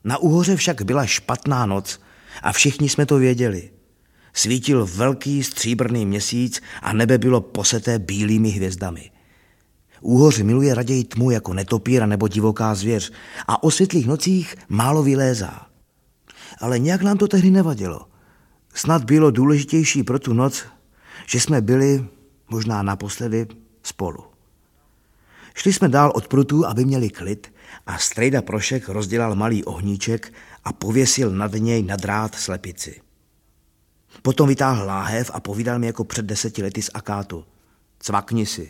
Na Úhoře však byla špatná noc a všichni jsme to věděli. Svítil velký stříbrný měsíc a nebe bylo poseté bílými hvězdami. Úhoř miluje raději tmu jako netopír nebo divoká zvěř a o světlých nocích málo vylézá. Ale nějak nám to tehdy nevadilo. Snad bylo důležitější pro tu noc, že jsme byli, možná naposledy, spolu. Šli jsme dál od prutů, aby měli klid, a strejda Prošek rozdělal malý ohníček a pověsil nad něj na drát slepici. Potom vytáhl láhev a povídal mi jako před 10 lety z akátu. Cvakni si.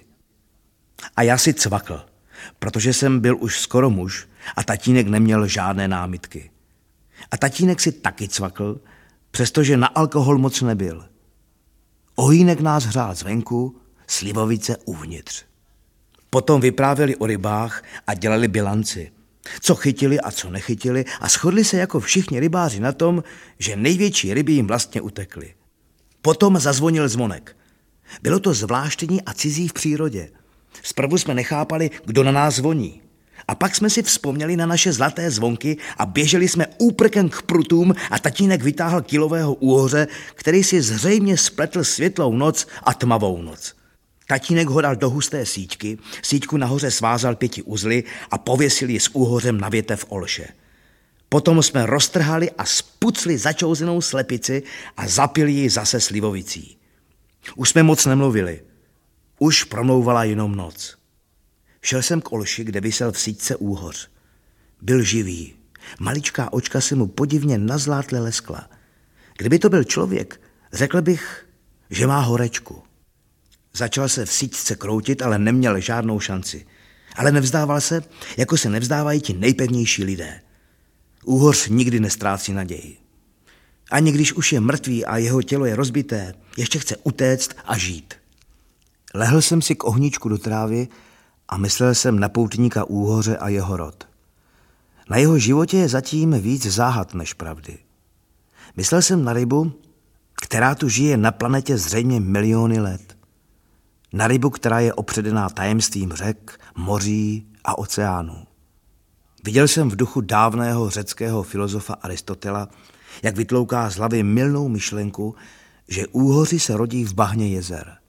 A já si cvakl, protože jsem byl už skoro muž a tatínek neměl žádné námitky. A tatínek si taky cvakl, přestože na alkohol moc nebyl. Ohýnek nás hřál zvenku, slivovice uvnitř. Potom vyprávěli o rybách a dělali bilanci. Co chytili a co nechytili a shodli se jako všichni rybáři na tom, že největší ryby jim vlastně utekly. Potom zazvonil zvonek. Bylo to zvláštní a cizí v přírodě. Zprvu jsme nechápali, kdo na nás zvoní. A pak jsme si vzpomněli na naše zlaté zvonky a běželi jsme úprkem k prutům a tatínek vytáhl kilového úhoře, který si zřejmě spletl světlou noc a tmavou noc. Tatínek ho dal do husté síťky, síťku nahoře svázal 5 uzly a pověsil ji s úhořem na větev olše. Potom jsme roztrhali a spucli začouzenou slepici a zapili ji zase slivovicí. Už jsme moc nemluvili. Už promlouvala jenom noc. Šel jsem k olši, kde visel v síťce úhoř. Byl živý. Maličká očka se mu podivně nazlátle leskla. Kdyby to byl člověk, řekl bych, že má horečku. Začal se v síťce kroutit, ale neměl žádnou šanci. Ale nevzdával se, jako se nevzdávají ti nejpevnější lidé. Úhoř nikdy nestrácí naději. Ani když už je mrtvý a jeho tělo je rozbité, ještě chce utéct a žít. Lehl jsem si k ohníčku do trávy a myslel jsem na poutníka Úhoře a jeho rod. Na jeho životě je zatím víc záhad než pravdy. Myslel jsem na rybu, která tu žije na planetě zřejmě miliony let. Na rybu, která je opředená tajemstvím řek, moří a oceánů. Viděl jsem v duchu dávného řeckého filozofa Aristotela, jak vytlouká z hlavy mylnou myšlenku, že úhoři se rodí v bahně jezer.